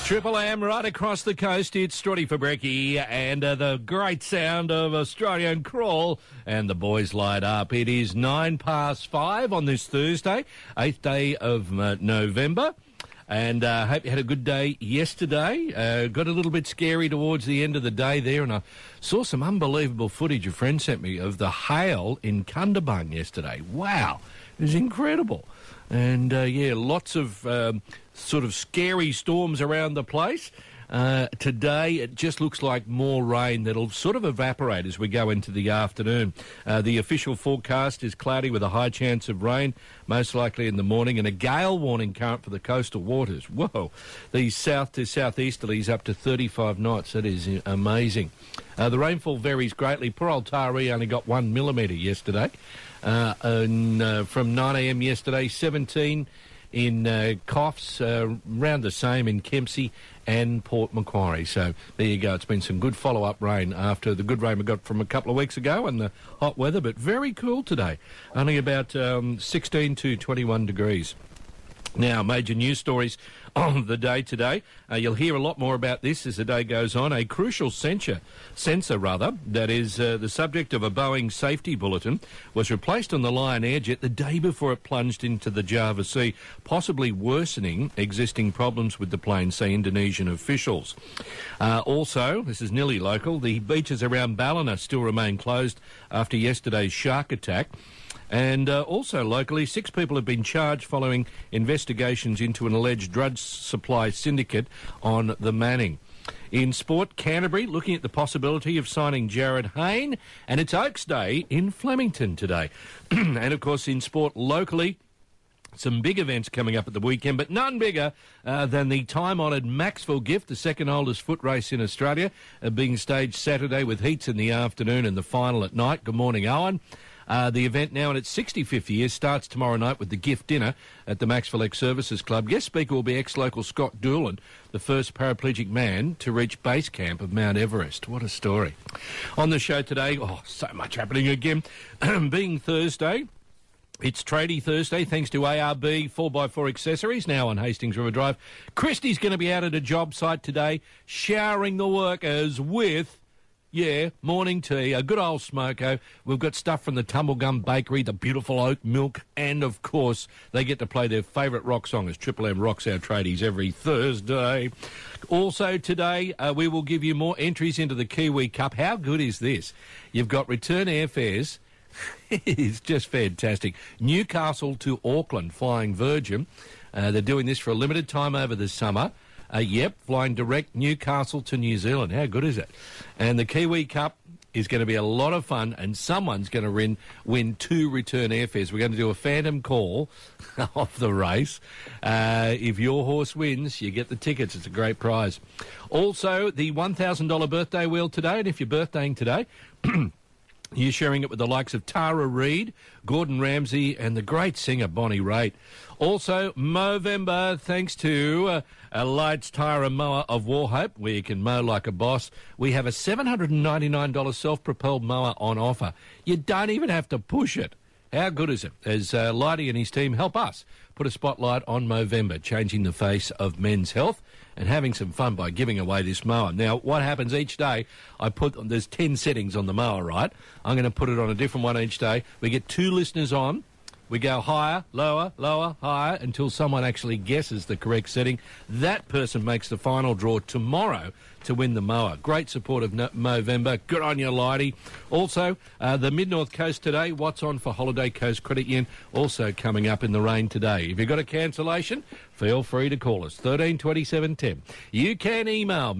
Triple M right across the coast. It's Strutty for Brekkie and the great sound of Australian Crawl, and the boys light up. It is 5:09 on this Thursday, 8th day of November. And I hope you had a good day yesterday. Got a little bit scary towards the end of the day there, and I saw some unbelievable footage a friend sent me of the hail in Kundabung yesterday. Wow, it was incredible. And, lots of sort of scary storms around the place. Today, it just looks like more rain that'll sort of evaporate as we go into the afternoon. The official forecast is cloudy with a high chance of rain, most likely in the morning, and a gale warning current for the coastal waters. Whoa, these south to southeasterlies up to 35 knots. That is amazing. The rainfall varies greatly. Poor old Taree only got 1 millimetre yesterday. From 9 a.m. yesterday, 17 in Coffs, around the same in Kempsey and Port Macquarie. So there you go. It's been some good follow-up rain after the good rain we got from a couple of weeks ago and the hot weather, but very cool today. Only about 16 to 21 degrees. Now, major news stories of the day today. You'll hear a lot more about this as the day goes on. A crucial sensor that is the subject of a Boeing safety bulletin was replaced on the Lion Air jet the day before it plunged into the Java Sea, possibly worsening existing problems with the plane, say Indonesian officials. Also, this is nearly local, the beaches around Ballina still remain closed after yesterday's shark attack. And also locally, 6 people have been charged following investigations into an alleged drug supply syndicate on the Manning. In sport, Canterbury looking at the possibility of signing Jared Hayne, and it's Oaks Day in Flemington today. And of course, in sport locally, some big events coming up at the weekend, but none bigger than the time-honoured Maxwell Gift, the second oldest foot race in Australia, being staged Saturday with heats in the afternoon and the final at night. Good morning, Owen. The event now in its 65th year starts tomorrow night with the gift dinner at the Maxwell Ex-Services Club. Guest speaker will be ex-local Scott Doolan, the first paraplegic man to reach base camp of Mount Everest. What a story. On the show today, so much happening again. Being Thursday, it's Tradie Thursday, thanks to ARB 4x4 Accessories, now on Hastings River Drive. Christy's going to be out at a job site today, showering the workers with... morning tea, a good old smoko. We've got stuff from the Tumblegum Bakery, the beautiful oat milk, and, of course, they get to play their favourite rock song as Triple M rocks our tradies every Thursday. Also today, we will give you more entries into the Kiwi Cup. How good is this? You've got return airfares. It's just fantastic. Newcastle to Auckland, flying Virgin. They're doing this for a limited time over the summer. Flying direct Newcastle to New Zealand. How good is it? And the Kiwi Cup is going to be a lot of fun, and someone's going to win 2 return airfares. We're going to do a phantom call of the race. If your horse wins, you get the tickets. It's a great prize. Also, the $1,000 birthday wheel today, and if you're birthdaying today... You're sharing it with the likes of Tara Reid, Gordon Ramsay, and the great singer Bonnie Raitt. Also, Movember, thanks to Lights Tyre and Mower of Warhope, where you can mow like a boss. We have a $799 self-propelled mower on offer. You don't even have to push it. How good is it? As Lighty and his team help us put a spotlight on Movember, changing the face of men's health and having some fun by giving away this mower. Now, what happens each day, there's 10 settings on the mower, right? I'm going to put it on a different one each day. We get 2 listeners on. We go higher, lower, lower, higher, until someone actually guesses the correct setting. That person makes the final draw tomorrow to win the mower. Great support of Movember. Good on you, Lighty. Also, the Mid-North Coast today. What's on for Holiday Coast Credit Union? Also coming up in the rain today. If you've got a cancellation, feel free to call us, 13 27 10. You can email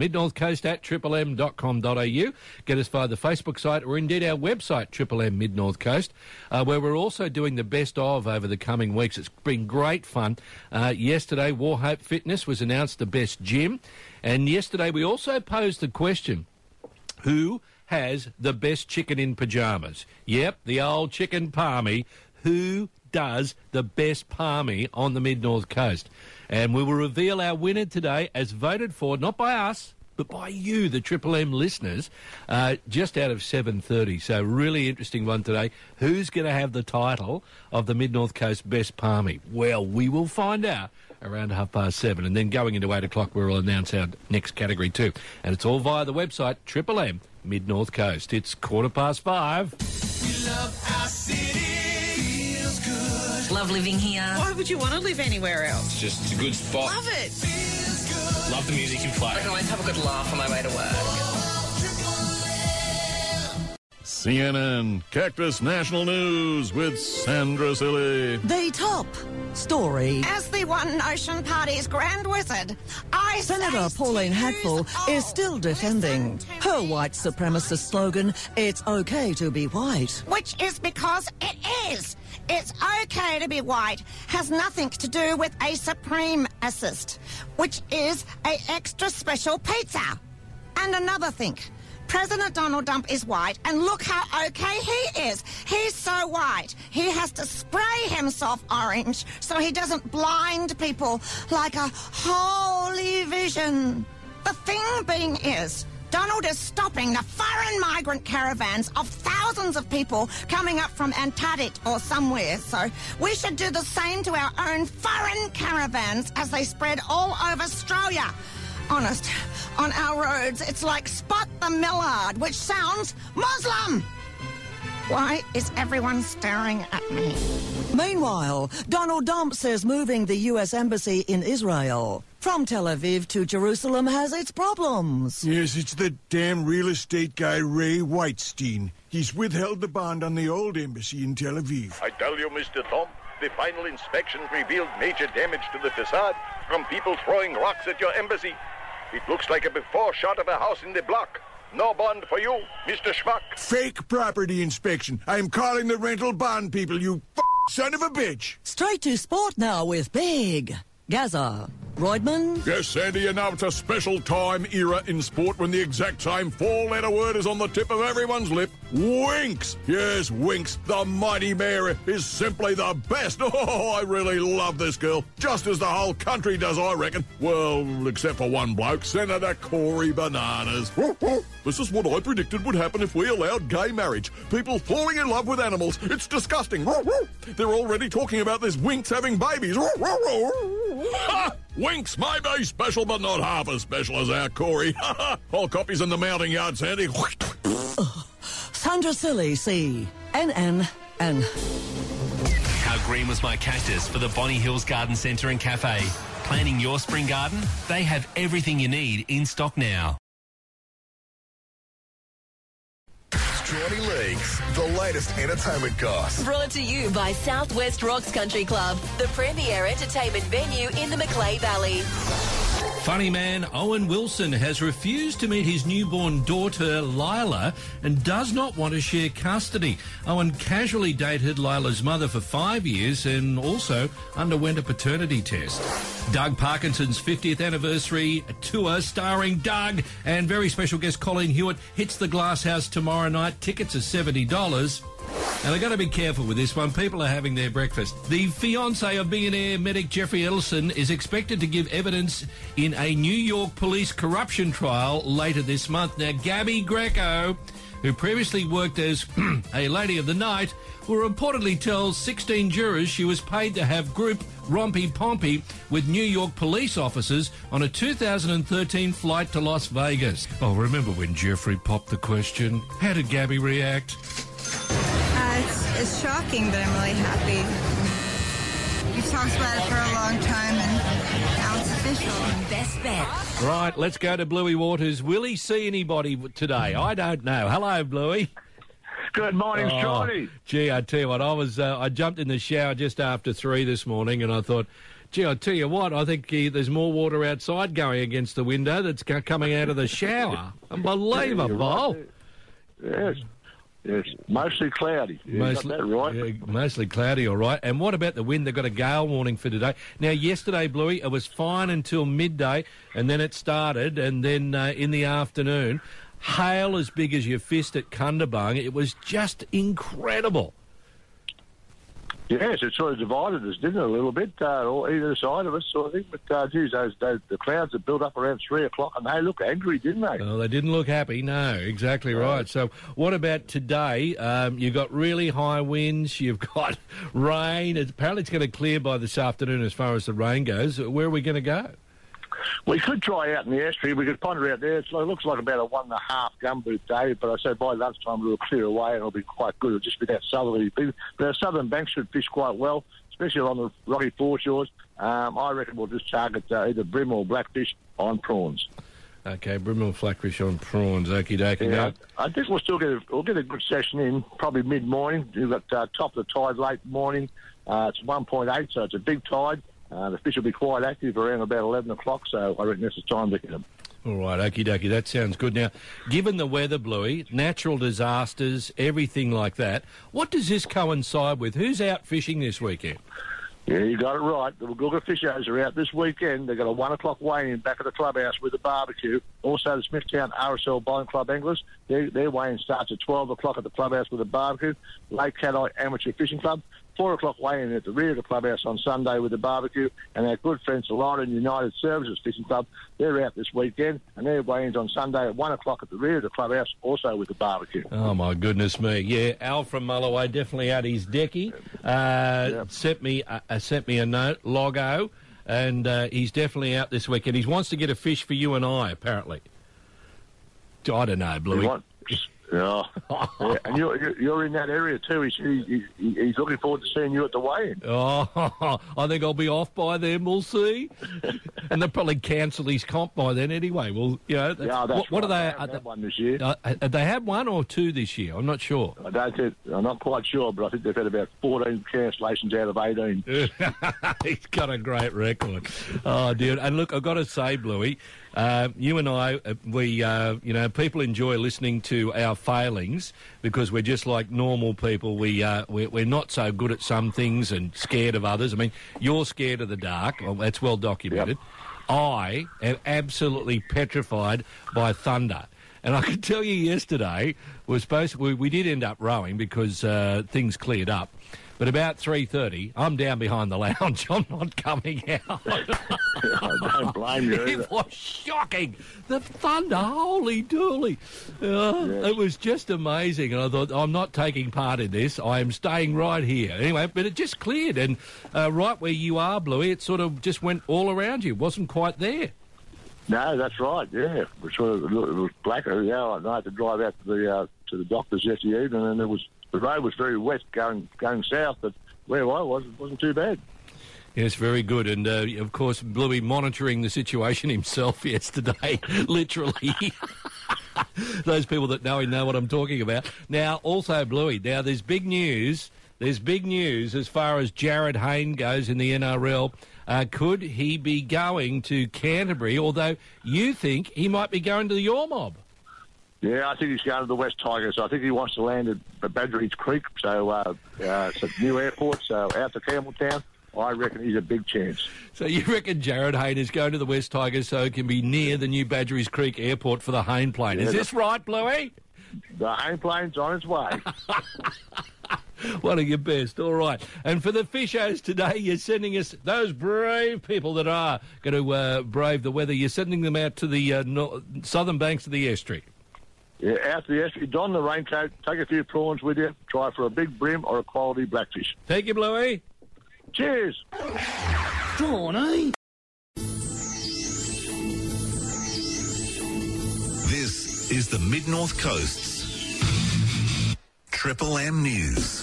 midnorthcoast@triplem.com.au. Get us via the Facebook site or indeed our website, Triple M Mid-North Coast, where we're also doing the best of over the coming weeks. It's been great fun. Yesterday, Warhope Fitness was announced the best gym. And yesterday we also posed the question, who has the best chicken in pyjamas? Yep, the old chicken palmy. Who does the best palmy on the Mid-North Coast? And we will reveal our winner today as voted for, not by us, but by you, the Triple M listeners, just out of 7:30. So really interesting one today. Who's going to have the title of the Mid-North Coast Best Palmy? Well, we will find out around 7:30. And then going into 8 o'clock, we'll announce our next category too. And it's all via the website, Triple M Mid-North Coast. It's 5:15. We love our city. Feels good. Love living here. Why would you want to live anywhere else? It's a good spot. Love it. Feels good. Love the music you play. I can always have a good laugh on my way to work. CNN Cactus National News with Sandra Silly. The top story. As the One Nation Party's Grand Wizard, Senator Pauline Hadfield is still defending her white supremacist slogan, "It's okay to be white." which is because it is. It's okay to be white has nothing to do with a supreme assist, which is a extra special pizza. And another thing. President Donald Trump is white, and look how okay he is. He's so white, he has to spray himself orange so he doesn't blind people like a holy vision. The thing being is, Donald is stopping the foreign migrant caravans of thousands of people coming up from Antarctica or somewhere. So we should do the same to our own foreign caravans as they spread all over Australia. Honest, on our roads, it's like Spot the Millard, which sounds Muslim. Why is everyone staring at me? Meanwhile, Donald Trump says moving the US Embassy in Israel from Tel Aviv to Jerusalem has its problems. Yes, it's the damn real estate guy Ray Whitestein. He's withheld the bond on the old embassy in Tel Aviv. I tell you, Mr. Trump, the final inspection revealed major damage to the facade from people throwing rocks at your embassy. It looks like a before shot of a house in the block. No bond for you, Mr. Schmuck. Fake property inspection. I'm calling the rental bond people, you son of a bitch. Straight to sport now with Big Gaza. Roydman? Yes, Sandy, you know it's a special time era in sport when the exact same four-letter word is on the tip of everyone's lip. Winks! Yes, Winks, the mighty Mary, is simply the best. Oh, I really love this girl. Just as the whole country does, I reckon. Well, except for one bloke, Senator Corey Bananas. This is what I predicted would happen if we allowed gay marriage. People falling in love with animals. It's disgusting. They're already talking about this Winks having babies. Ha! Winks may be special, but not half as special as our Corey. All copies in the mounting yard, Sandy. Sandra Silly, CNN. How green was my cactus for the Bonnie Hills Garden Centre and Cafe? Planning your spring garden? They have everything you need in stock now. Strawny Leagues, the latest entertainment goss. Brought to you by Southwest Rocks Country Club, the premier entertainment venue in the Macleay Valley. Funny man Owen Wilson has refused to meet his newborn daughter Lila and does not want to share custody. Owen casually dated Lila's mother for 5 years and also underwent a paternity test. Doug Parkinson's 50th anniversary tour starring Doug and very special guest Colleen Hewitt hits the Glass House tomorrow night. Tickets are $70. Now, they've got to be careful with this one. People are having their breakfast. The fiancé of billionaire medic Jeffrey Ellison is expected to give evidence in a New York police corruption trial later this month. Now, Gabby Greco, who previously worked as a lady of the night, will reportedly tell 16 jurors she was paid to have group rompy-pompy with New York police officers on a 2013 flight to Las Vegas. Oh, remember when Jeffrey popped the question? How did Gabby react? It's shocking, but I'm really happy. We've talked about it for a long time, and now it's official. Best bet. Right, let's go to Bluey Waters. Will he see anybody today? I don't know. Hello, Bluey. Good morning, Shorty. Gee, I tell you what, I jumped in the shower just after 3 this morning, and I thought, gee, I tell you what, I think there's more water outside going against the window that's coming out of the shower. Unbelievable. Yes. Yes, mostly cloudy. Got that right. Yeah, mostly cloudy, all right. And what about the wind? They've got a gale warning for today. Now, yesterday, Bluey, it was fine until midday, and then it started, and then in the afternoon, hail as big as your fist at Kundabung. It was just incredible. Yes, it sort of divided us, didn't it, a little bit, either side of us, sort of thing. But, geez, the clouds had built up around 3 o'clock, and they looked angry, didn't they? Well, they didn't look happy, no, exactly right. So what about today? You've got really high winds, you've got rain. Apparently it's going to clear by this afternoon as far as the rain goes. Where are we going to go? We could try out in the estuary. We could ponder out there. It looks like about a 1.5 gumboot day, but I said by lunchtime it'll clear away and it'll be quite good. It'll just be that southerly. But our southern banks should fish quite well, especially along the rocky foreshores. I reckon we'll just target either bream or blackfish on prawns. Okay, bream or blackfish on prawns. Okie dokie. Yeah, I think we'll get a good session in probably mid-morning. You've got top of the tide late morning. It's 1.8, so it's a big tide. The fish will be quite active around about 11 o'clock, so I reckon that's the time to get them. All right, okie dokie, that sounds good. Now, given the weather, Bluey, natural disasters, everything like that, what does this coincide with? Who's out fishing this weekend? Yeah, you got it right. The Wagooga Fishers are out this weekend. They've got a 1 o'clock weigh-in back at the clubhouse with a barbecue. Also, the Smithtown RSL Bowling Club Anglers, their weigh-in starts at 12 o'clock at the clubhouse with a barbecue. Lake Cat-Eye Amateur Fishing Club, 4 o'clock weigh-in at the rear of the clubhouse on Sunday with a barbecue. And our good friends, the London United Services Fishing Club, they're out this weekend, and their weigh-ins on Sunday at 1 o'clock at the rear of the clubhouse, also with a barbecue. Oh, my goodness me. Yeah, Al from Mulloway definitely out his decky. Sent me a note, Logo, and he's definitely out this weekend. He wants to get a fish for you and I, apparently. I don't know, Bluey. Yeah, and you're in that area too. He's looking forward to seeing you at the weigh-in. Oh, I think I'll be off by then. We'll see. And they'll probably cancel his comp by then anyway. Well, you know, what do they? Have one this year. They had 1 or 2 this year. I'm not sure. I'm not quite sure, but I think they've had about 14 cancellations out of 18. He's got a great record. Oh, dude. And look, I've got to say, Bluey, you and I, people enjoy listening to our failings because we're just like normal people. We're not so good at some things and scared of others. I mean, you're scared of the dark. Well, that's well documented. Yep. I am absolutely petrified by thunder. And I can tell you yesterday, we did end up rowing because things cleared up. But about 3:30, I'm down behind the lounge. I'm not coming out. I don't blame you either. It was shocking. The thunder, holy dooly. It was just amazing. And I thought, I'm not taking part in this. I am staying right here. Anyway, but it just cleared. And right where you are, Bluey, it sort of just went all around you. It wasn't quite there. No, that's right, yeah. It was blacker. Yeah, I had to drive out to the doctors yesterday evening, and the road was very wet going south, but where I was, it wasn't too bad. Yes, very good. And, of course, Bluey monitoring the situation himself yesterday, literally. Those people that know him know what I'm talking about. Now, also, Bluey, there's big news. There's big news as far as Jared Hayne goes in the NRL. Could he be going to Canterbury, although you think he might be going to the Your Mob? Yeah, I think he's going to the West Tigers. I think he wants to land at Badgerys Creek, so it's a new airport, so out to Campbelltown. I reckon he's a big chance. So you reckon Jared Hayne is going to the West Tigers so it can be near the new Badgerys Creek airport for the Hayne plane? Yeah, is this right, Bluey? The Hayne plane's on its way. One of your best, all right. And for the fishers today, you're sending us those brave people that are going to brave the weather. You're sending them out to the southern banks of the estuary. Yeah, out to the estuary. Don the raincoat, take a few prawns with you, try for a big bream or a quality blackfish. Thank you, Bluey. Cheers. Drawn, eh? This is the Mid-North Coast's Triple M News.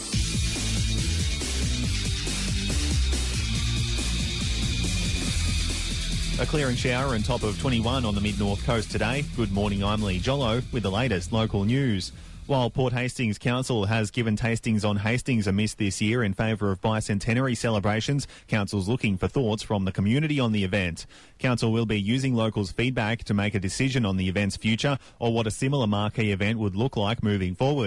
A clearing shower and top of 21 on the mid-north coast today. Good morning, I'm Lee Jollo with the latest local news. While Port Hastings Council has given tastings on Hastings a miss this year in favour of bicentenary celebrations, Council's looking for thoughts from the community on the event. Council will be using locals' feedback to make a decision on the event's future or what a similar marquee event would look like moving forward.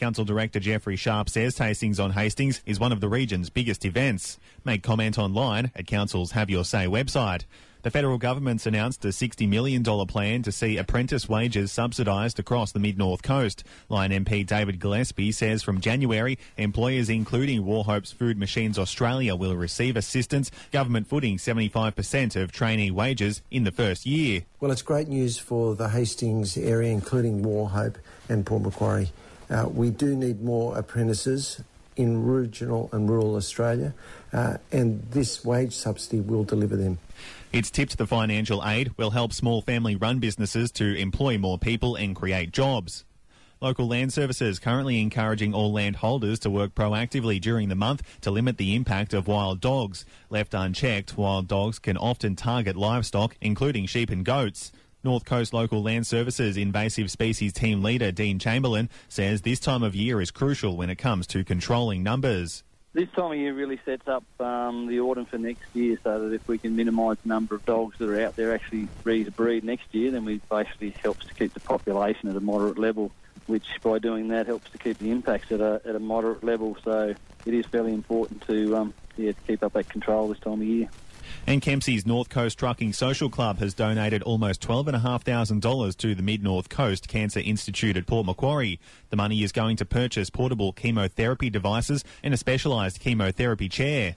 Council Director Jeffrey Sharp says Tastings on Hastings is one of the region's biggest events. Make comment online at Council's Have Your Say website. The federal government's announced a $60 million plan to see apprentice wages subsidised across the Mid-North Coast. Lion MP David Gillespie says from January, employers including Warhope's Food Machines Australia will receive assistance, government footing 75% of trainee wages in the first year. Well, it's great news for the Hastings area, including Warhope and Port Macquarie. We do need more apprentices in regional and rural Australia, and this wage subsidy will deliver them. It's tipped the financial aid will help small family-run businesses to employ more people and create jobs. Local Land Services currently encouraging all landholders to work proactively during the month to limit the impact of wild dogs. Left unchecked, wild dogs can often target livestock, including sheep and goats. North Coast Local Land Services Invasive Species Team Leader Dean Chamberlain says this time of year is crucial when it comes to controlling numbers. This time of year really sets up the autumn for next year, so that if we can minimise the number of dogs that are out there actually ready to breed next year, then we basically helps to keep the population at a moderate level, which by doing that helps to keep the impacts at a moderate level. So it is fairly important to keep up that control this time of year. And Kempsey's North Coast Trucking Social Club has donated almost $12,500 to the Mid-North Coast Cancer Institute at Port Macquarie. The money is going to purchase portable chemotherapy devices and a specialised chemotherapy chair.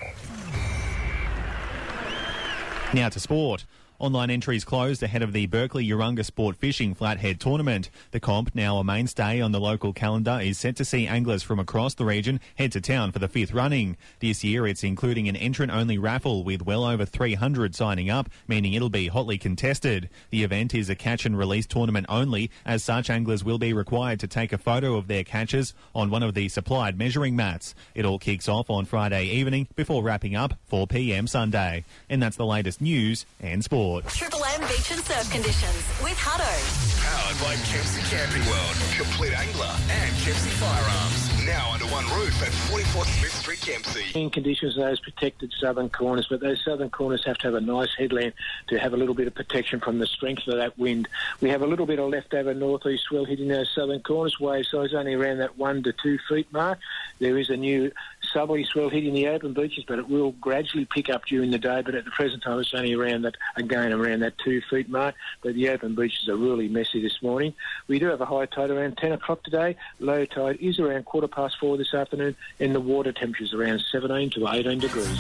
Now to sport. Online entries closed ahead of the Berkeley Urunga Sport Fishing Flathead Tournament. The comp, now a mainstay on the local calendar, is set to see anglers from across the region head to town for the 5th running. This year it's including an entrant-only raffle with well over 300 signing up, meaning it'll be hotly contested. The event is a catch and release tournament only. As such, anglers will be required to take a photo of their catches on one of the supplied measuring mats. It all kicks off on Friday evening before wrapping up 4 p.m. Sunday. And that's the latest news and sport. Triple M Beach and Surf Conditions with Hutto. Powered by Kempsey Camping World, Complete Angler and Kempsey Firearms. Now under one roof at 44 Smith Street, Kempsey. In conditions, those protected southern corners, but those southern corners have to have a nice headland to have a little bit of protection from the strength of that wind. We have a little bit of leftover northeast swell hitting those southern corners. Wave size only around that 1 to 2 feet mark. There is a new southerly swell hitting the open beaches, but it will gradually pick up during the day. But at the present time, it's only around that 2 feet mark. But the open beaches are really messy this morning. We do have a high tide around 10 o'clock today. Low tide is around 4:15 this afternoon, and the water temperature is around 17 to 18 degrees.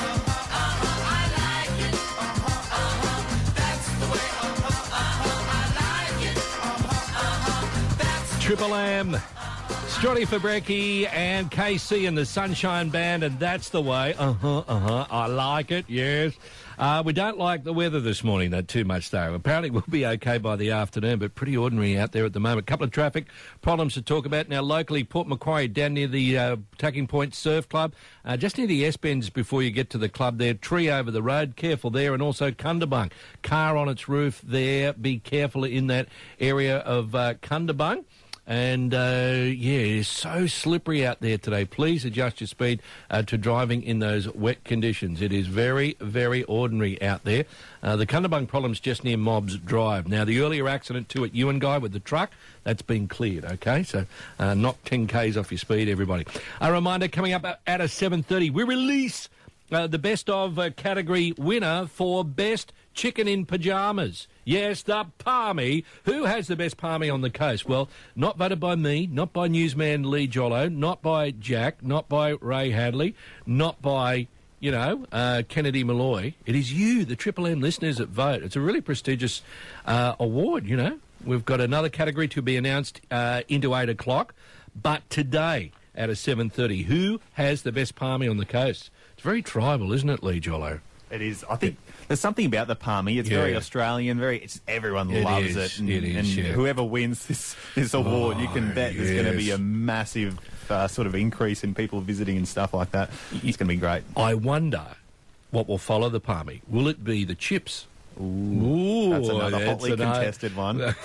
Triple M, Strotty Fabrecki and KC and the Sunshine Band, and that's the way. I like it, yes. We don't like the weather this morning, though, too much, though. Apparently we'll be okay by the afternoon, but pretty ordinary out there at the moment. A couple of traffic problems to talk about. Now, locally, Port Macquarie, down near the Tacking Point Surf Club, just near the S-Bends before you get to the club there. Tree over the road, careful there, and also Cundabung. Car on its roof there, be careful in that area of Cundabung. And, it's so slippery out there today. Please adjust your speed to driving in those wet conditions. It is very, very ordinary out there. The Cundabung problem's just near Mobbs Drive. Now, the earlier accident too at Ewanguy with the truck, that's been cleared, okay? So knock 10 Ks off your speed, everybody. A reminder, coming up at 7:30, we release the best of category winner for Best Chicken in Pyjamas. Yes, the Palmy. Who has the best Palmy on the coast? Well, not voted by me, not by newsman Lee Jollo, not by Jack, not by Ray Hadley, not by, Kennedy Malloy. It is you, the Triple M listeners, that vote. It's a really prestigious award, We've got another category to be announced into 8 o'clock. But today, at 7:30, who has the best Palmy on the coast? It's very tribal, isn't it, Lee Jollo? It is. I think there's something about the Palmy. It's very Australian. Everyone loves it. And whoever wins this award, you can bet there's going to be a massive sort of increase in people visiting and stuff like that. It's going to be great. I wonder what will follow the Palmy. Will it be the chips? Ooh, that's another hotly contested one.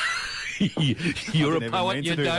You're a poet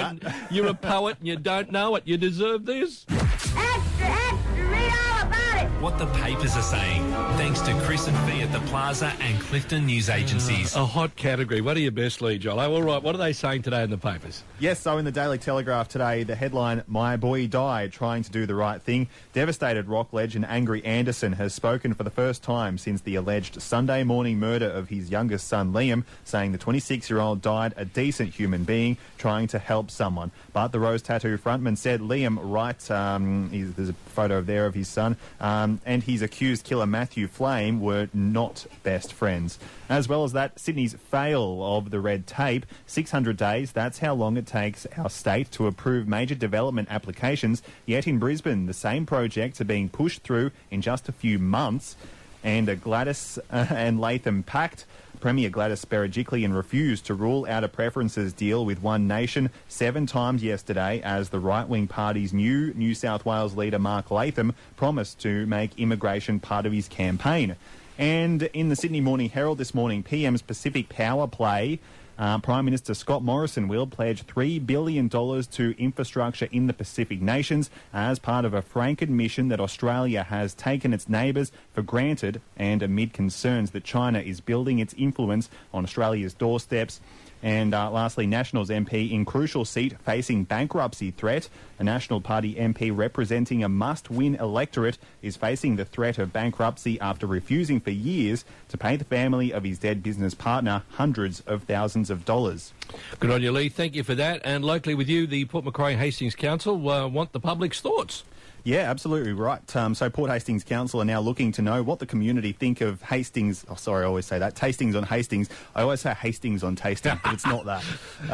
and you don't know it. You deserve this. Extra, extra, read all about it. what the papers are saying. Thanks to Chris and Fee at the Plaza and Clifton News Agencies. A hot category. What are your best, Lee Jollo? All right, what are they saying today in the papers? Yes, so in the Daily Telegraph today, the headline, "My boy died trying to do the right thing." Devastated rock legend Angry Anderson has spoken for the first time since the alleged Sunday morning murder of his youngest son Liam, saying the 26-year-old died a decent human being trying to help someone. But the Rose Tattoo frontman said Liam, there's a photo there of his son, and his accused killer Matthew Flame were not best friends. As well as that, Sydney's fail of the red tape, 600 days, that's how long it takes our state to approve major development applications. Yet in Brisbane, the same projects are being pushed through in just a few months. And Gladys and Latham pact. Premier Gladys Berejiklian refused to rule out a preferences deal with One Nation 7 times yesterday as the right-wing party's new New South Wales leader Mark Latham promised to make immigration part of his campaign. And in the Sydney Morning Herald this morning, PM's Pacific Power Play, Prime Minister Scott Morrison will pledge $3 billion to infrastructure in the Pacific nations as part of a frank admission that Australia has taken its neighbours for granted and amid concerns that China is building its influence on Australia's doorsteps. And lastly, Nationals MP in crucial seat facing bankruptcy threat. A National Party MP representing a must-win electorate is facing the threat of bankruptcy after refusing for years to pay the family of his dead business partner hundreds of thousands of dollars. Good on you, Lee. Thank you for that. And locally with you, the Port Macquarie Hastings Council want the public's thoughts. Yeah, absolutely right. So Port Hastings Council are now looking to know what the community think of Hastings. Oh, sorry, I always say that. Tastings on Hastings. I always say Hastings on tasting, but it's not that.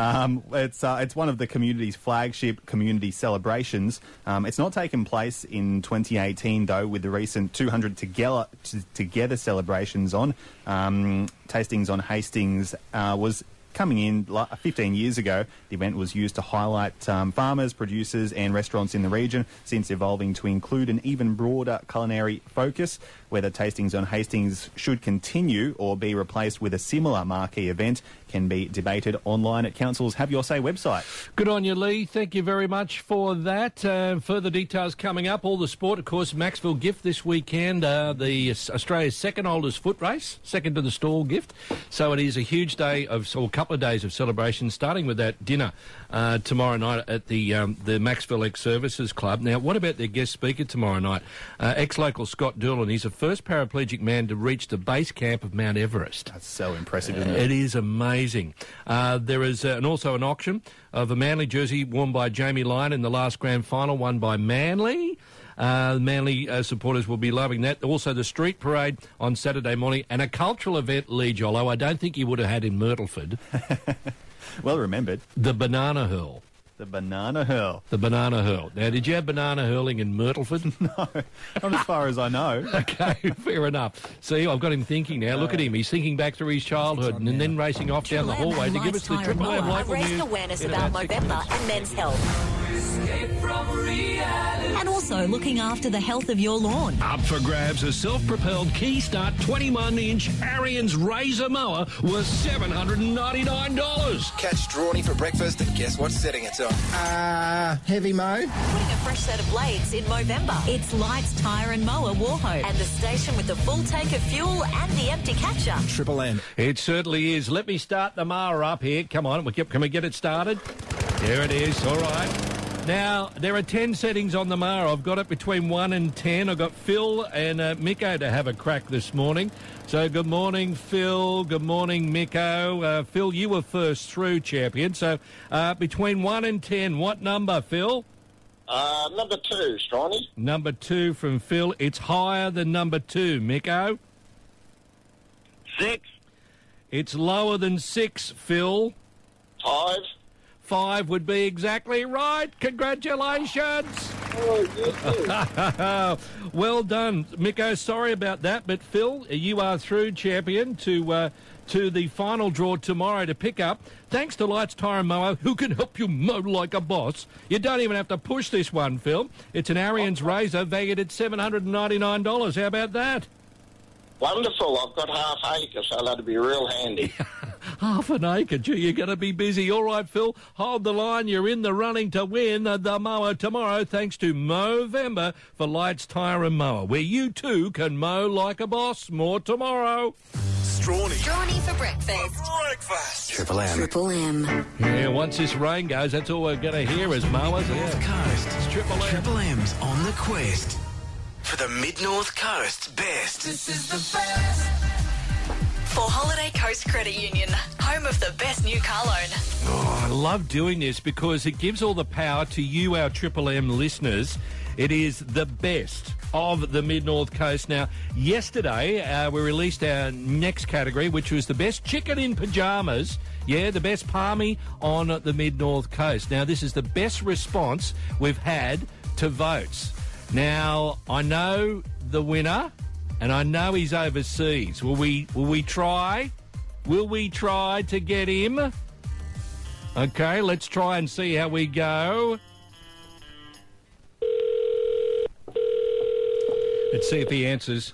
It's one of the community's flagship community celebrations. It's not taken place in 2018, though, with the recent 200 Together celebrations on. Tastings on Hastings was coming in 15 years ago. The event was used to highlight farmers, producers and restaurants in the region, since evolving to include an even broader culinary focus. Whether Tastings on Hastings should continue or be replaced with a similar marquee event can be debated online at Council's Have Your Say website. Good on you, Lee. Thank you very much for that. Further details coming up. All the sport, of course, Maxville Gift this weekend, Australia's second oldest foot race, second to the Stall Gift. So it is a huge day or a couple of days of celebration, starting with that dinner tomorrow night at the Maxville Ex-Services Club. Now, what about their guest speaker tomorrow night? Ex-local Scott Doolan. He's the first paraplegic man to reach the base camp of Mount Everest. That's so impressive, isn't it? It is amazing. There is also an auction of a Manly jersey worn by Jamie Lyon in the last grand final, won by Manly. Manly supporters will be loving that. Also, the street parade on Saturday morning and a cultural event, Lee Jollo, I don't think you would have had in Myrtleford. Well remembered. The Banana Hurl. The Banana Hurl. The Banana Hurl. Now, did you have banana hurling in Myrtleford? No, not as far as I know. Okay, fair enough. See, I've got him thinking now. Look at him. He's thinking back through his childhood and then racing off down the hallway to give us the Triple M local news. Raising awareness about Movember and men's health. And also looking after the health of your lawn. Up for grabs, a self-propelled Keystart 21-inch Ariens Razor mower worth $799. Catch Drawny for breakfast and guess what setting it's on? Heavy mow. Putting a fresh set of blades in Movember. It's Lights Tyre and Mower Warhope. And the station with the full tank of fuel and the empty catcher. Triple M. It certainly is. Let me start the mower up here. Come on, can we get it started? There it is. All right. Now, there are 10 settings on the mower. I've got it between 1 and 10. I've got Phil and Miko to have a crack this morning. So good morning, Phil. Good morning, Miko. Phil, you were first through, champion. So between 1 and 10, what number, Phil? Number 2, Stroney. Number 2 from Phil. It's higher than number 2, Miko. 6. It's lower than 6, Phil. 5. 5 would be exactly right. Congratulations. Oh, well done, Miko. Sorry about that, but Phil, you are through, champion, to the final draw tomorrow to pick up. Thanks to Lights Tyre and Mower, who can help you mow like a boss. You don't even have to push this one, Phil. It's an Ariens Razor valued at $799. How about that? Wonderful. I've got half acre, so that'd be real handy. Half an acre. Gee, you're going to be busy. All right, Phil, hold the line. You're in the running to win the mower tomorrow thanks to Movember for Lights, Tyre and Mower, where you too can mow like a boss. More tomorrow. Strawny for breakfast. Triple M. Triple M. Yeah, once this rain goes, that's all we're going to hear is mowers. North Coast. It's Triple M. Triple M's on the quest for the Mid-North Coast's best. This is the best. For Holiday Coast Credit Union, home of the best new car loan. Oh, I love doing this because it gives all the power to you, our Triple M listeners. It is the best of the Mid-North Coast. Now, yesterday we released our next category, which was the best chicken in pyjamas. Yeah, the best palmy on the Mid-North Coast. Now, this is the best response we've had to votes. Now, I know the winner, and I know he's overseas. Will we try? Will we try to get him? Okay, let's try and see how we go. Let's see if he answers.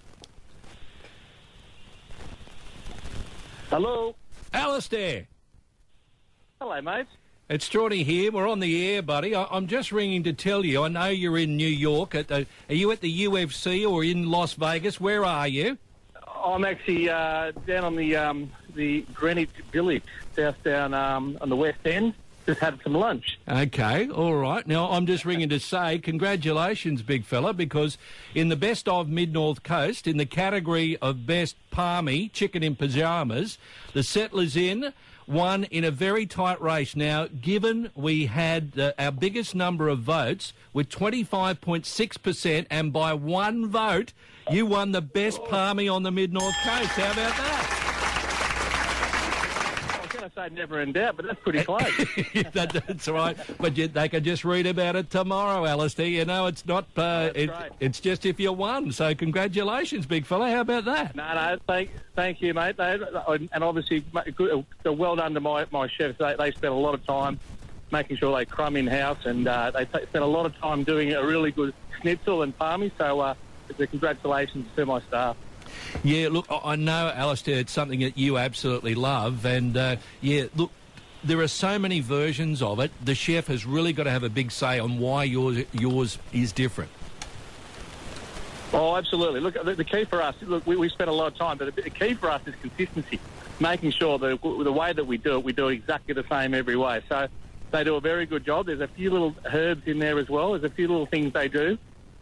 Hello. Alistair. Hello, mate. It's Strawny here. We're on the air, buddy. I'm just ringing to tell you, I know you're in New York. Are you at the UFC or in Las Vegas? Where are you? I'm actually down on the Greenwich Village, down on the West End. Just had some lunch. Okay, all right. Now, I'm just ringing to say congratulations, big fella, because in the best of Mid-North Coast, in the category of best palmy, chicken in pyjamas, the Settlers Inn won in a very tight race. Now, given we had our biggest number of votes with 25.6%, and by one vote, you won the best palmy on the Mid-North Coast. How about that? I say never in doubt, but that's pretty close. That's right. But they can just read about it tomorrow, Alistair. You know, it's not. It's just if you won. So congratulations, big fella. How about that? No. Thank you, mate. And obviously, well done to my chefs. They spent a lot of time making sure they crumb in house, and they spent a lot of time doing a really good schnitzel and palmy. So, congratulations to my staff. Yeah, look, I know, Alistair, it's something that you absolutely love. And, look, there are so many versions of it. The chef has really got to have a big say on why yours is different. Oh, absolutely. Look, the key for us, we spent a lot of time, but the key for us is consistency, making sure that the way that we do it exactly the same every way. So they do a very good job. There's a few little herbs in there as well. There's a few little things they do.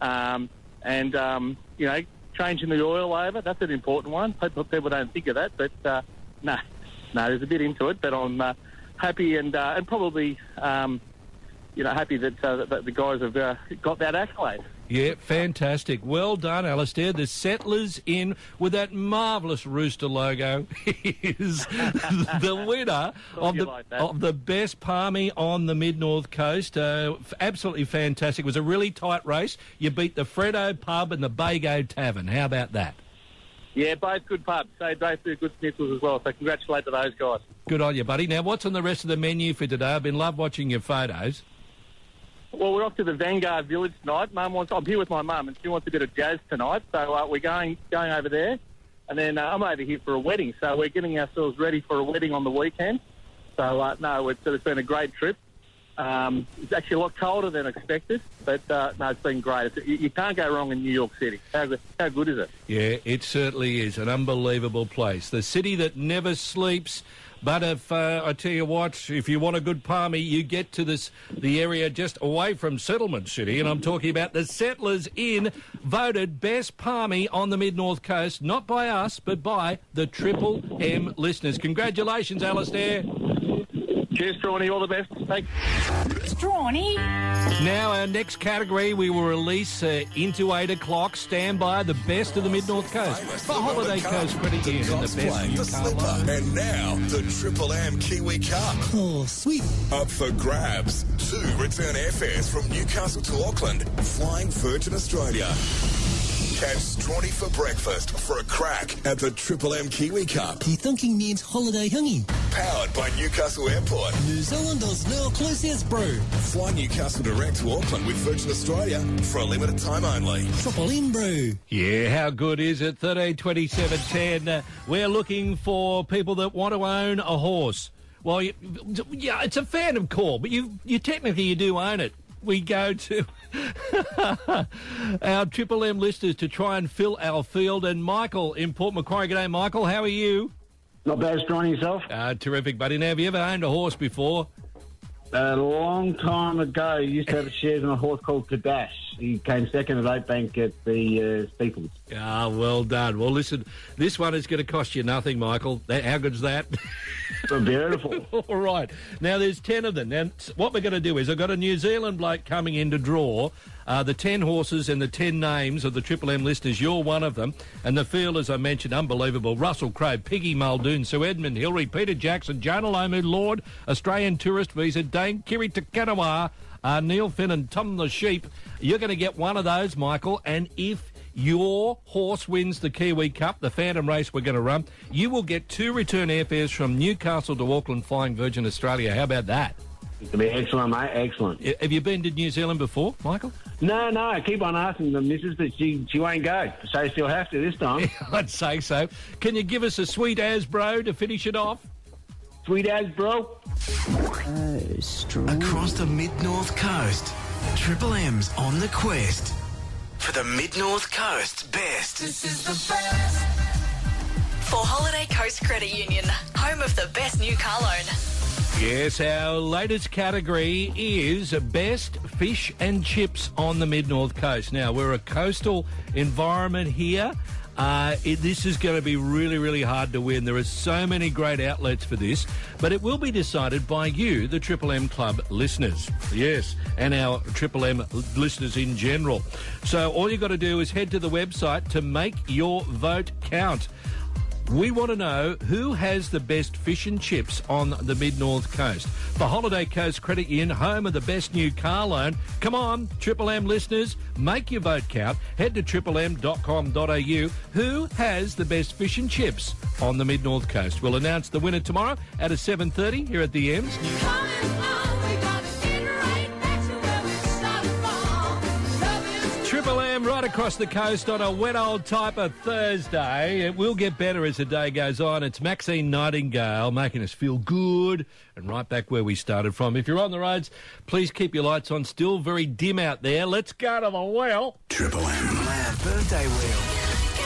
Changing the oil over, that's an important one. People don't think of that, but no, there's a bit into it. But I'm happy and probably, happy that the guys have got that accolade. Yeah, fantastic. Well done, Alistair. The Settlers Inn with that marvellous rooster logo is the winner of the best palmy on the Mid-North Coast. Absolutely fantastic. It was a really tight race. You beat the Freddo Pub and the Bago Tavern. How about that? Yeah, both good pubs. They both do good schnitzels as well, so congratulate to those guys. Good on you, buddy. Now, what's on the rest of the menu for today? I've been watching your photos. Well, we're off to the Vanguard Village tonight. I'm here with my mum, and she wants a bit of jazz tonight, so we're going over there. And then I'm over here for a wedding, so we're getting ourselves ready for a wedding on the weekend. So, it's been a great trip. It's actually a lot colder than expected, but it's been great. You can't go wrong in New York City. How good is it? Yeah, it certainly is. An unbelievable place. The city that never sleeps. But if I tell you what, if you want a good palmy, you get to the area just away from Settlement City, and I'm talking about the Settlers Inn, voted best palmy on the Mid-North Coast, not by us, but by the Triple M listeners. Congratulations, Alistair. Cheers, Strawny. All the best. Thanks. Strawny. Now, our next category we will release into 8 o'clock. Stand by, the best of the Mid-North Coast for Holiday Coast Credit Union, the best new car loan. And now, the Triple M Kiwi Cup. Oh, sweet. Up for grabs. 2 return airfares from Newcastle to Auckland, flying Virgin Australia. Catch Strawny for breakfast for a crack at the Triple M Kiwi Cup. The thinking means holiday hanging. Powered by Newcastle Airport. New Zealand is now closest, bro. Fly Newcastle direct to Auckland with Virgin Australia for a limited time only. Triple M, bro. Yeah, how good is it? 13, 27, 10. We're looking for people that want to own a horse. Well, yeah, it's a Phantom call, but you technically you do own it. We go to our Triple M listeners to try and fill our field. And Michael in Port Macquarie. G'day, Michael. How are you? Not bad, Strong, yourself? Terrific, buddy. Now, have you ever owned a horse before? A long time ago, I used to have shares in a horse called Kadash. He came second at Oakbank at the Steeples. Ah, well done. Well, listen, this one is going to cost you nothing, Michael. How good's that? Beautiful. All right. Now, there's 10 of them. Now, what we're going to do is I've got a New Zealand bloke coming in to draw the 10 horses and the 10 names of the Triple M listeners. You're one of them. And the field, as I mentioned, unbelievable. Russell Crowe, Piggy Muldoon, Sir Edmund Hillary, Peter Jackson, Jonah Lomu, Lord, Australian Tourist Visa, Dane Kiri Takanawa, Neil Finn and Tom the Sheep. You're going to get one of those, Michael, and if your horse wins the Kiwi Cup, the Phantom race we're going to run, you will get 2 return airfares from Newcastle to Auckland flying Virgin Australia. How about that? It'll be excellent, mate, excellent. Have you been to New Zealand before, Michael? No, I keep on asking the missus, but she won't go. So she'll have to this time. I'd say so. Can you give us a sweet as, bro, to finish it off? Sweet as, bro. Oh, strong. Across the Mid-North Coast, Triple M's on the quest for the Mid-North Coast's best. This is the best. For Holiday Coast Credit Union, home of the best new car loan. Yes, our latest category is best fish and chips on the Mid-North Coast. Now, we're a coastal environment here. This is going to be really, really hard to win. There are so many great outlets for this, but it will be decided by you, the Triple M Club listeners. Yes, and our Triple M listeners in general. So all you've got to do is head to the website to make your vote count. We want to know who has the best fish and chips on the Mid-North Coast. For Holiday Coast Credit Union, home of the best new car loan. Come on, Triple M listeners, make your vote count. Head to triplem.com.au. Who has the best fish and chips on the Mid-North Coast? We'll announce the winner tomorrow at 7:30 here at the M's. Triple M right across the coast on a wet old type of Thursday. It will get better as the day goes on. It's Maxine Nightingale making us feel good and right back where we started from. If you're on the roads, please keep your lights on. Still very dim out there. Let's go to the wheel. Triple M Loud Birthday Wheel.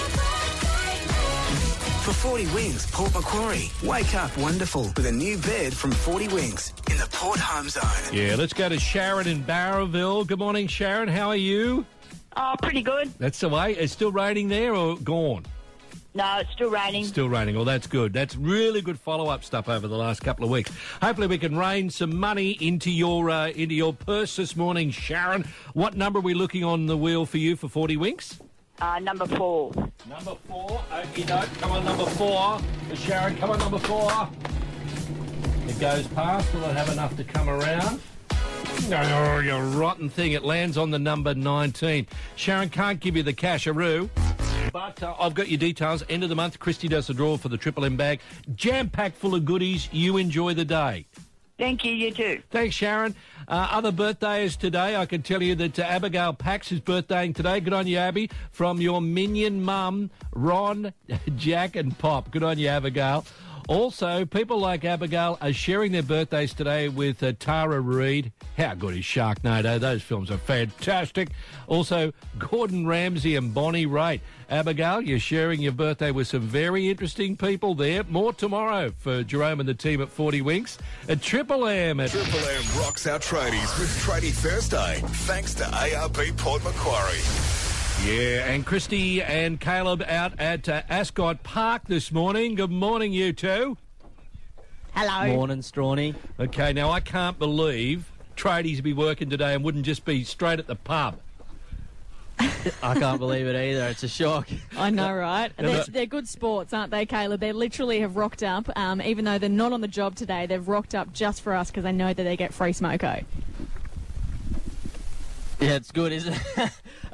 For 40 Winks, Port Macquarie. Wake up wonderful with a new bed from 40 Winks in the Port Home Zone. Yeah, let's go to Sharon in Barraville. Good morning, Sharon. How are you? Oh, pretty good. That's the way. It's still raining there or gone? No, it's still raining. Still raining. Well, that's good. That's really good follow-up stuff over the last couple of weeks. Hopefully we can rain some money into your purse this morning, Sharon. What number are we looking on the wheel for you for 40 Winks? Number 4. Number 4. Okey-doke. Come on, number 4. Sharon, come on, number 4. It goes past. Will it have enough to come around? Oh, you rotten thing. It lands on the number 19. Sharon, can't give you the casharoo, but I've got your details. End of the month, Christy does the draw for the Triple M bag. Jam-packed full of goodies. You enjoy the day. Thank you, you too. Thanks, Sharon. Other birthdays today, I can tell you that Abigail Pax is birthdaying today. Good on you, Abby. From your minion mum, Ron, Jack and Pop. Good on you, Abigail. Also, people like Abigail are sharing their birthdays today with Tara Reid. How good is Sharknado? Those films are fantastic. Also, Gordon Ramsay and Bonnie Raitt. Abigail, you're sharing your birthday with some very interesting people there. More tomorrow for Jerome and the team at 40 Winks. At Triple M. Triple M rocks our tradies with Tradie Thursday, thanks to ARB Port Macquarie. Yeah, and Christy and Caleb out at Ascot Park this morning. Good morning, you two. Hello. Morning, Strawny. Okay, now I can't believe tradies would be working today and wouldn't just be straight at the pub. I can't believe it either. It's a shock. I know, right? They're good sports, aren't they, Caleb? They literally have rocked up, even though they're not on the job today. They've rocked up just for us because they know that they get free smoko. Yeah, it's good, isn't it?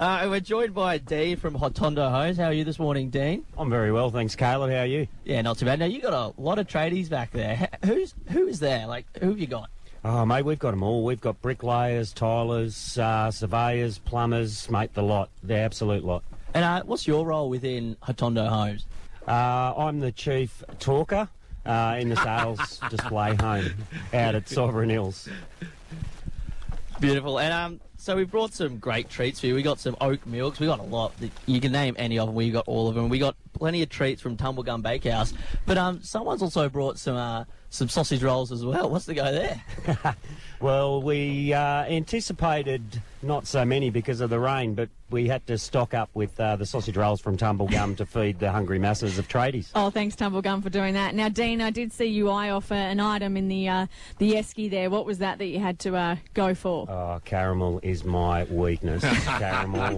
We're joined by Dean from Hotondo Homes. How are you this morning, Dean? I'm very well, thanks, Caleb. How are you? Yeah, not too bad. Now, you got a lot of tradies back there. Who is there? Like, who have you got? Oh, mate, we've got them all. We've got bricklayers, tilers, surveyors, plumbers, mate, the lot. The absolute lot. And what's your role within Hotondo Homes? I'm the chief talker in the sales display home out at Sovereign Hills. Beautiful. And so we brought some great treats for you. We got some oat milks. We got a lot. You can name any of them. We got all of them. We got plenty of treats from Tumblegum Bakehouse. But someone's also brought some sausage rolls as well. What's the go there? Well, we anticipated not so many because of the rain, but we had to stock up with the sausage rolls from Tumblegum to feed the hungry masses of tradies. Oh, thanks, Tumblegum, for doing that. Now, Dean, I did see you eye off an item in the esky there. What was that you had to go for? Oh, caramel is my weakness. Caramel.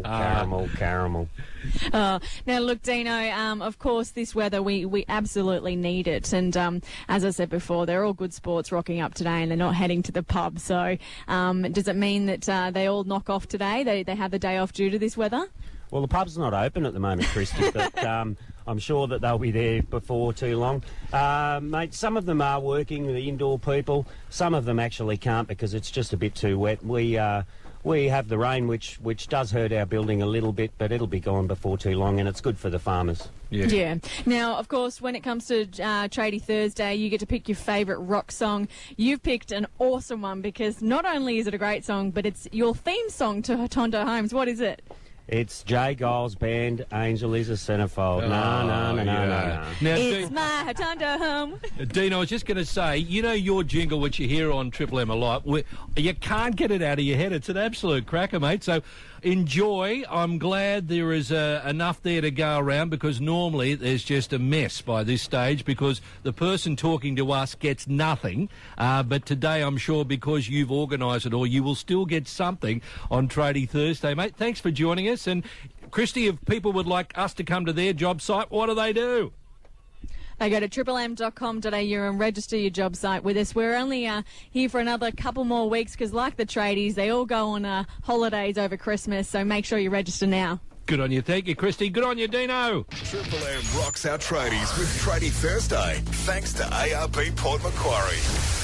Now, look, Dino, of course, this weather, we absolutely need it. And as I said before, they're all good sports rocking up today and they're not heading to the pub. So does it mean that they all knock off today? They have the day off due to this weather? Well, the pub's not open at the moment, Christy, but I'm sure that they'll be there before too long. Mate, some of them are working, the indoor people. Some of them actually can't because it's just a bit too wet. We have the rain, which does hurt our building a little bit, but it'll be gone before too long, and it's good for the farmers. Yeah. Now, of course, when it comes to Tradie Thursday, you get to pick your favourite rock song. You've picked an awesome one because not only is it a great song, but it's your theme song to Hotondo Homes. What is it? It's Jay Giles Band, Angel is a Centerfold. No. It's my Hotondo home. Dean, I was just going to say, you know your jingle, which you hear on Triple M a lot, you can't get it out of your head. It's an absolute cracker, mate. So enjoy. I'm glad there is enough there to go around because normally there's just a mess by this stage because the person talking to us gets nothing. But today I'm sure because you've organised it all, you will still get something on Tradie Thursday, mate. Thanks for joining us. And Christy, if people would like us to come to their job site, what do? They go to triplem.com.au and register your job site with us. We're only here for another couple more weeks because, like the tradies, they all go on holidays over Christmas, so make sure you register now. Good on you. Thank you, Christy. Good on you, Dino. Triple M rocks our tradies with Tradie Thursday, thanks to ARB Port Macquarie.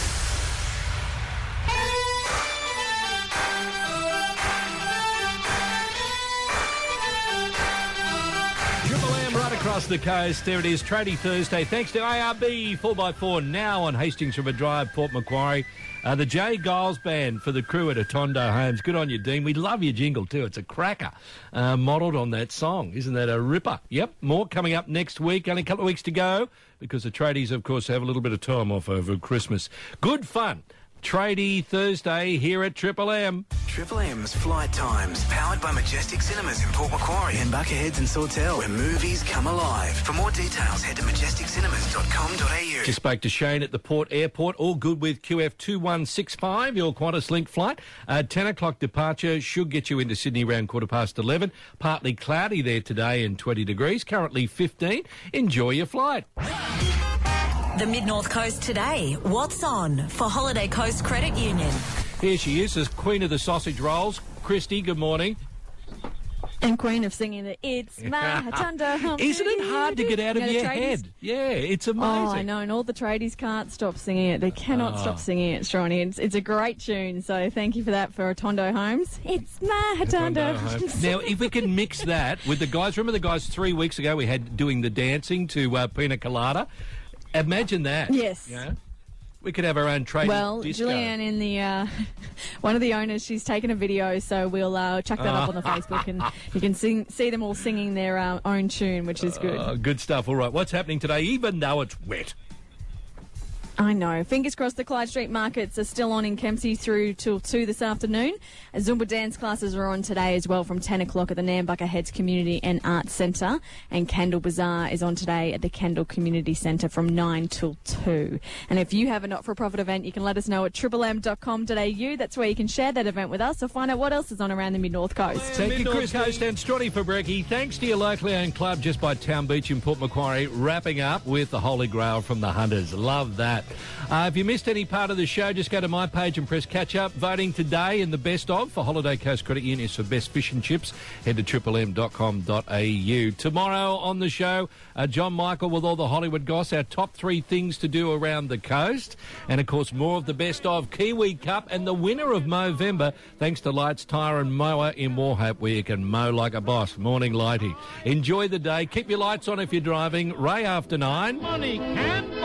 Right across the coast, there it is, Tradie Thursday. Thanks to ARB 4x4 now on Hastings River Drive, Port Macquarie. The Jay Giles Band for the crew at Hotondo Homes. Good on you, Dean. We love your jingle too. It's a cracker, modelled on that song. Isn't that a ripper? Yep, more coming up next week. Only a couple of weeks to go because the tradies, of course, have a little bit of time off over Christmas. Good fun. Tradie Thursday here at Triple M. Triple M's Flight Times, powered by Majestic Cinemas in Port Macquarie and Buckerheads and Sawtell, where movies come alive. For more details, head to majesticcinemas.com.au. Just spoke to Shane at the Port Airport. All good with QF 2165, your Qantas Link flight. 10 o'clock departure should get you into Sydney around 11:15. Partly cloudy there today and 20 degrees. Currently 15. Enjoy your flight. The Mid-North Coast today. What's on for Holiday Coast Credit Union? Here she is, as Queen of the Sausage Rolls. Christy, good morning. And Queen of singing the It's My Hotondo Home. Isn't it hard to get out of your head? Yeah, it's amazing. Oh, I know, and all the tradies can't stop singing it. They cannot stop singing it, Strawny. It's a great tune, so thank you for that for Hotondo Homes. It's my Hotondo Homes. Now, if we can mix that with the guys, remember the guys 3 weeks ago we had doing the dancing to Pina Colada? Imagine that. Yes. Yeah. We could have our own trading disco. Julianne in the one of the owners, she's taken a video, so we'll chuck that up on the Facebook, and you can see them all singing their own tune, which is good. Good stuff. All right, what's happening today, even though it's wet? I know. Fingers crossed the Clyde Street markets are still on in Kempsey through till 2 this afternoon. Zumba dance classes are on today as well from 10 o'clock at the Nambucca Heads Community and Arts Centre. And Kendall Bazaar is on today at the Kendall Community Centre from 9 till 2. And if you have a not-for-profit event, you can let us know at triplem.com.au. That's where you can share that event with us or find out what else is on around the Mid-North Coast. Thank you, Chris Coast and Strotty for brekkie. Thanks to your locally owned club just by Town Beach in Port Macquarie, wrapping up with the Holy Grail from the Hunters. Love that. If you missed any part of the show, just go to my page and press catch up. Voting today in the best of for Holiday Coast Credit Union is for best fish and chips. Head to triplem.com.au. Tomorrow on the show, John Michael with all the Hollywood goss, our top 3 things to do around the coast. And, of course, more of the best of Kiwi Cup and the winner of Movember, thanks to Lights Tyre and Mower in Warhope, where you can mow like a boss. Morning, Lighty. Enjoy the day. Keep your lights on if you're driving. Ray after 9. Money can